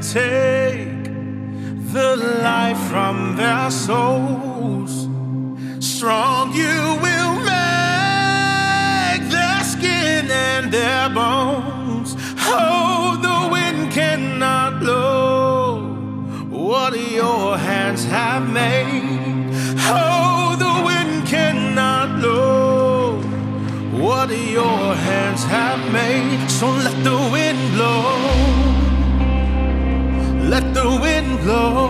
take the life from their souls. Strong you will make their skin and their bones. Oh, the wind cannot blow what your hands have made. Oh, the wind cannot blow what your hands have made. So let the wind blow, let the wind blow.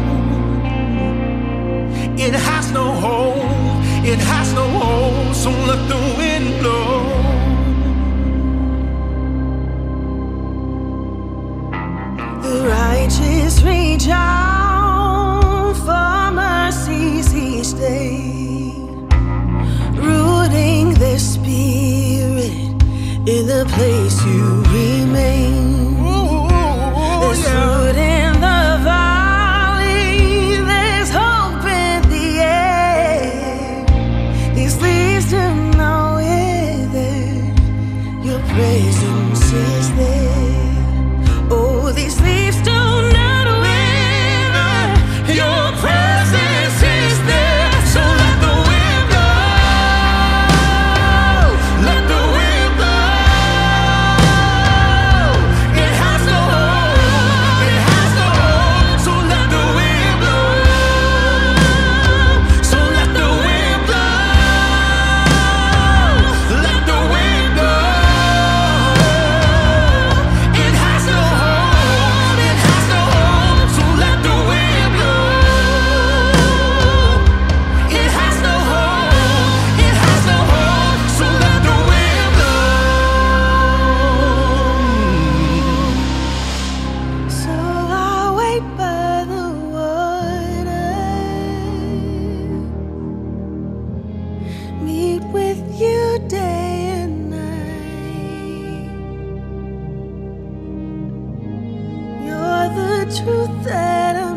It has no hold, it has no hold. So let the wind blow. The righteous reach out for mercies each day, rooting their spirit in the place you remain. There's fruit in the valley, there's hope in the air. These leaves do not wither, your presence is there. Oh, these leaves do not wither, your presence is there. So let the wind blow, let the wind blow. It has no hold, it has no hold. So let the wind blow, so let the wind blow, let the wind blow. It has no hold, it has no hold. So let the wind blow. It has no hold, it has no hold. So let the wind blow. So I wait by the water, meet with you day and night. You're the truth that I'm